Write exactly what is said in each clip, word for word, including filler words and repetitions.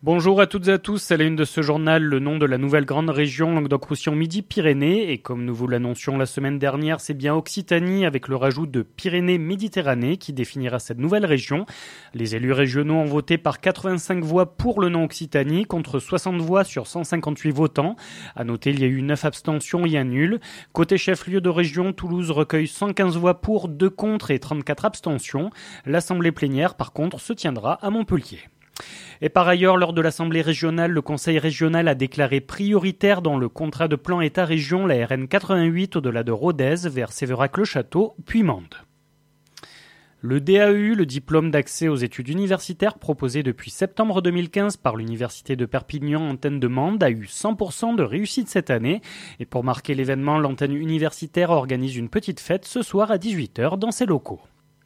Bonjour à toutes et à tous, à la une de ce journal, le nom de la nouvelle grande région Languedoc-Roussillon Midi-Pyrénées. Et comme nous vous l'annoncions la semaine dernière, c'est bien Occitanie avec le rajout de Pyrénées-Méditerranée qui définira cette nouvelle région. Les élus régionaux ont voté par quatre-vingt-cinq voix pour le nom Occitanie contre soixante voix sur cent cinquante-huit votants. À noter, il y a eu neuf abstentions et un nul. Côté chef-lieu de région, Toulouse recueille cent quinze voix pour, deux contre et trente-quatre abstentions. L'assemblée plénière, par contre, se tiendra à Montpellier. Et par ailleurs, lors de l'Assemblée régionale, le Conseil régional a déclaré prioritaire dans le contrat de plan État-région la R N quatre-vingt-huit au-delà de Rodez vers Sévérac-le-Château, puis Mende. Le D A U, le diplôme d'accès aux études universitaires proposé depuis septembre deux mille quinze par l'Université de Perpignan antenne de Mende, a eu cent pour cent de réussite cette année. Et pour marquer l'événement, l'antenne universitaire organise une petite fête ce soir à dix-huit heures dans ses locaux.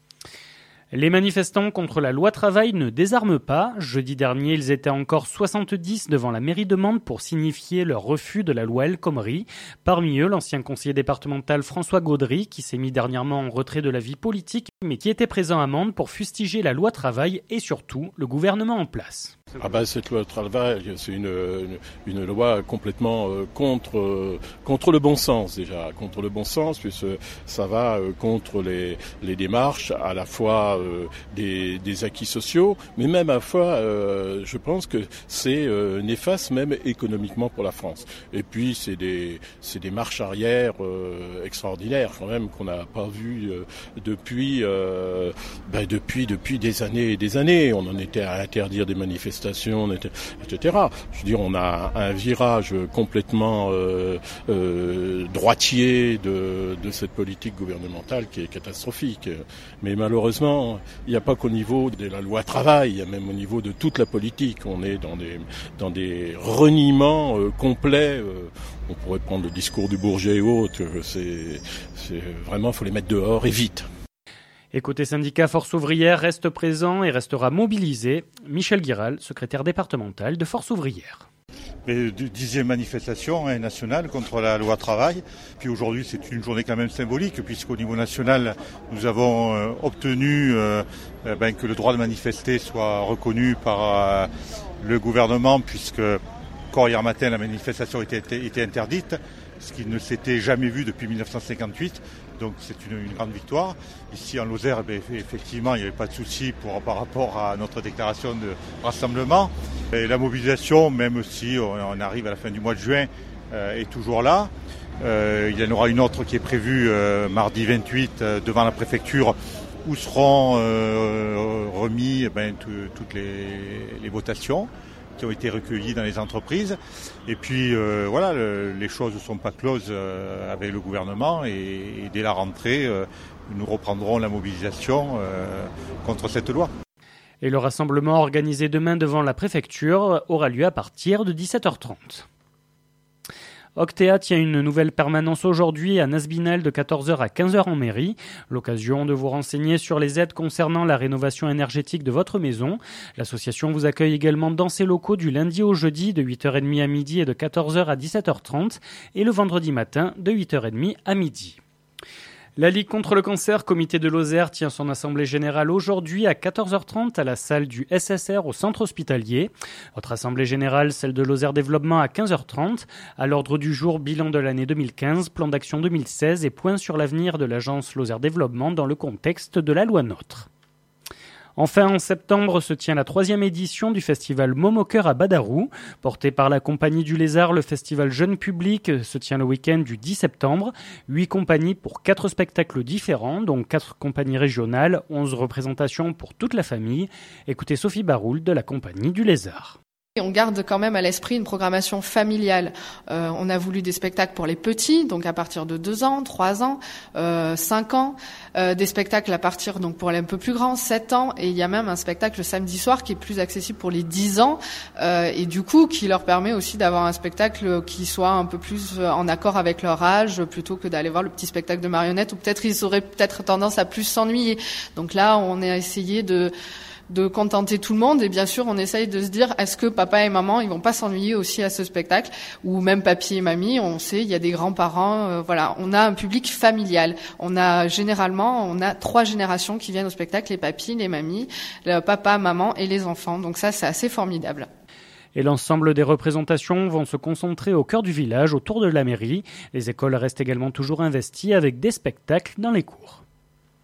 Les manifestants contre la loi travail ne désarment pas. Jeudi dernier, ils étaient encore soixante-dix devant la mairie de Mende pour signifier leur refus de la loi El Khomri. Parmi eux, l'ancien conseiller départemental François Gaudry, qui s'est mis dernièrement en retrait de la vie politique, mais qui était présent à Mende pour fustiger la loi travail et surtout le gouvernement en place. Ah bah cette loi travail, c'est une, une, une loi complètement euh, contre euh, contre le bon sens déjà, contre le bon sens puisque ça va euh, contre les les démarches à la fois euh, des des acquis sociaux, mais même à la fois euh, je pense que c'est euh, néfaste même économiquement pour la France. Et puis c'est des c'est des marches arrière euh, extraordinaires quand même qu'on n'a pas vu euh, depuis euh, ben depuis depuis des années et des années. On en était à interdire des manifestations, et cetera. Je veux dire, on a un virage complètement euh, euh, droitier de, de cette politique gouvernementale qui est catastrophique. Mais malheureusement, il n'y a pas qu'au niveau de la loi travail, il y a même au niveau de toute la politique. On est dans des, dans des reniements euh, complets. Euh, on pourrait prendre le discours du Bourget et autres. C'est, c'est vraiment, il faut les mettre dehors et vite. Et côté syndicat, Force ouvrière reste présent et restera mobilisé. Michel Guiral, secrétaire départemental de Force ouvrière. Mais dixième manifestation hein, nationale contre la loi travail. Puis aujourd'hui, c'est une journée quand même symbolique, puisqu'au niveau national, nous avons euh, obtenu euh, ben, que le droit de manifester soit reconnu par euh, le gouvernement, puisque encore hier matin, la manifestation était, était interdite, ce qui ne s'était jamais vu depuis dix-neuf cent cinquante-huit. Donc c'est une, une grande victoire. Ici en Lozère, ben, effectivement, il n'y avait pas de souci pour, par rapport à notre déclaration de rassemblement. Et la mobilisation, même si on, on arrive à la fin du mois de juin, euh, est toujours là. Euh, il y en aura une autre qui est prévue euh, mardi vingt-huit euh, devant la préfecture, où seront euh, remis ben, toutes les, les votations qui ont été recueillis dans les entreprises. Et puis euh, voilà, le, les choses ne sont pas closes euh, avec le gouvernement et, et dès la rentrée, euh, nous reprendrons la mobilisation euh, contre cette loi. Et le rassemblement organisé demain devant la préfecture aura lieu à partir de dix-sept heures trente. Octea tient une nouvelle permanence aujourd'hui à Nasbinel de quatorze heures à quinze heures en mairie. L'occasion de vous renseigner sur les aides concernant la rénovation énergétique de votre maison. L'association vous accueille également dans ses locaux du lundi au jeudi de huit heures trente à midi et de quatorze heures à dix-sept heures trente et le vendredi matin de huit heures trente à midi. La Ligue contre le cancer, comité de Lozère, tient son assemblée générale aujourd'hui à quatorze heures trente à la salle du S S R au centre hospitalier. Autre assemblée générale, celle de Lozère Développement à quinze heures trente. À l'ordre du jour, bilan de l'année deux mille quinze, plan d'action deux mille seize et point sur l'avenir de l'agence Lozère Développement dans le contexte de la loi NOTRe. Enfin, en septembre, se tient la troisième édition du festival Momoker à Badarou. Porté par la Compagnie du Lézard, le festival jeune public se tient le week-end du dix septembre. Huit compagnies pour quatre spectacles différents, dont quatre compagnies régionales, onze représentations pour toute la famille. Écoutez Sophie Baroul de la Compagnie du Lézard. On garde quand même à l'esprit une programmation familiale. Euh, on a voulu des spectacles pour les petits, donc à partir de deux ans, trois ans, euh, cinq ans. Euh, des spectacles à partir, donc pour les un peu plus grands, sept ans. Et il y a même un spectacle le samedi soir qui est plus accessible pour les dix ans. Euh, et du coup, qui leur permet aussi d'avoir un spectacle qui soit un peu plus en accord avec leur âge, plutôt que d'aller voir le petit spectacle de marionnettes où peut-être ils auraient peut-être tendance à plus s'ennuyer. Donc là, on a essayé de... de contenter tout le monde et bien sûr on essaye de se dire est-ce que papa et maman ils vont pas s'ennuyer aussi à ce spectacle ou même papy et mamie, on sait il y a des grands-parents, euh, voilà, on a un public familial, on a généralement on a trois générations qui viennent au spectacle, les papis, les mamies, le papa, maman et les enfants, donc ça c'est assez formidable. Et l'ensemble des représentations vont se concentrer au cœur du village, autour de la mairie. Les écoles restent également toujours investies avec des spectacles dans les cours.